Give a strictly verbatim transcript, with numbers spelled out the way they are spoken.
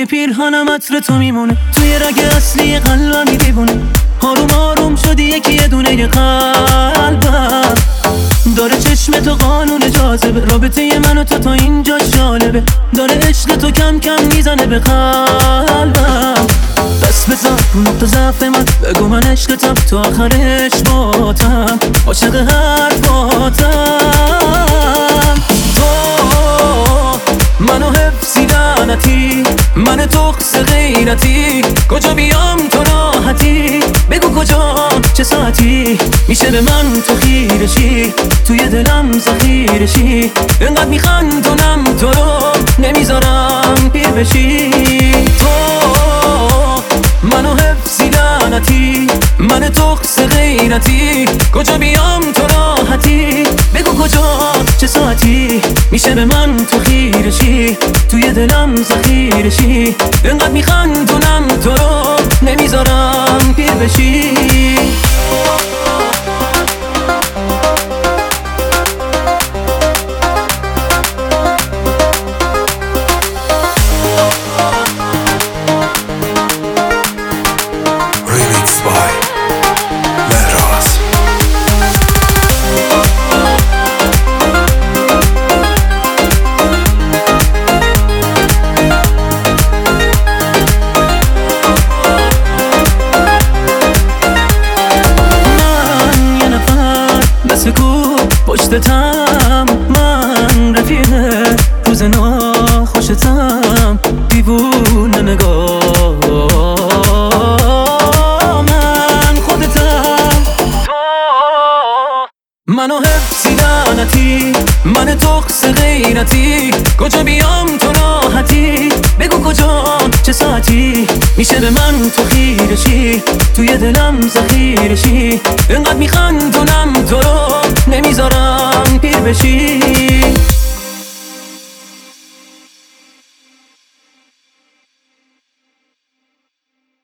توی پیرهنم عطر تو میمونه، توی رگ اصلی قلبم دیوونه. آروم آروم شدی یکی یه دونه قلبم، داره چشم تو قانون جاذبه، رابطه من و تو تا اینجا جالبه، داره عشق تو کم کم میزنه به قلبم. دست بزن رو نقطه ضعف من، بگو من عشقتم تو آخرش باتم، عاشق حرفاتم. تو منو حفظی لعنتی، من تقص غیرتی، کجا بیام تو راحتی، بگو کجا چه ساعتی میشه به من تو خیرشی، توی دلم ذخیرشی، انقدر میخندونم تو رو نمیذارم پیر بشی. تو منو حفظی لعنتی، من تقص غیرتی، کجا بیام تو راحتی، بگو کجا چه ساعتی میشه به من تو خیرشی، توی دلم ذخیرشی، انقدر میخندونم تو رو نمیذارم پیر بشی. پشتتم من رفیقه، روز ناخوشتم دیوونه نگاه، من خودتم. تو منو حفظی لعنتی، من تقص غیرتی، کجا بیام تو راحتی، بگو کجا چه ساعتی میشه به من تو خیرشی، توی دلم ذخیرشی، انقدر میخندونم تو رو نمیذارم پیر بشی.